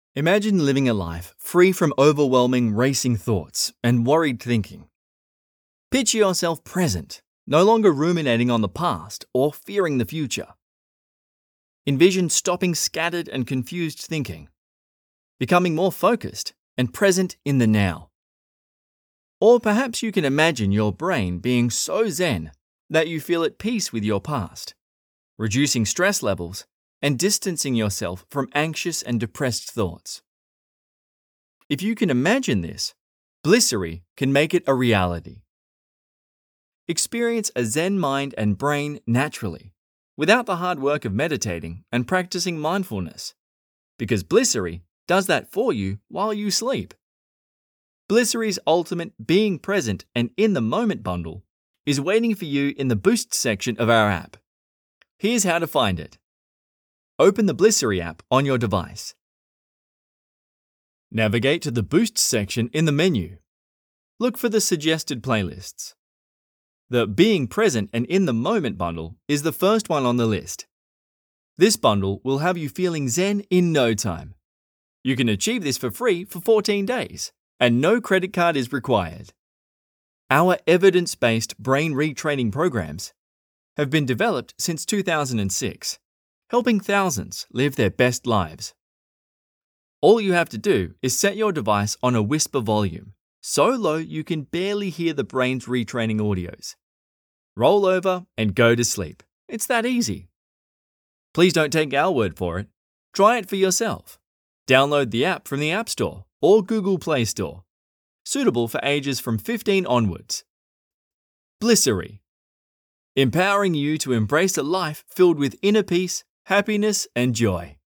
Imagine living a life free from overwhelming racing thoughts and worried thinking. Picture yourself present, no longer ruminating on the past or fearing the future. Envision stopping scattered and confused thinking, becoming more focused and present in the now. Or perhaps you can imagine your brain being so zen that you feel at peace with your past, reducing stress levels and distancing yourself from anxious and depressed thoughts. If you can imagine this, Blissery can make it a reality. Experience a Zen mind and brain naturally, without the hard work of meditating and practicing mindfulness, because Blissery does that for you while you sleep. Blissery's ultimate being present and in the moment bundle is waiting for you in the Boost section of our app. Here's how to find it. Open the Blissery app on your device. Navigate to the Boost section in the menu. Look for the suggested playlists. The Being Present and in the Moment bundle is the first one on the list. This bundle will have you feeling zen in no time. You can achieve this for free for 14 days, and no credit card is required. Our evidence-based brain retraining programs have been developed since 2006, helping thousands live their best lives. All you have to do is set your device on a whisper volume, so low you can barely hear the brain's retraining audios. Roll over and go to sleep. It's that easy. Please don't take our word for it. Try it for yourself. Download the app from the App Store or Google Play Store. Suitable for ages from 15 onwards. Blissery. Empowering you to embrace a life filled with inner peace, happiness, and joy.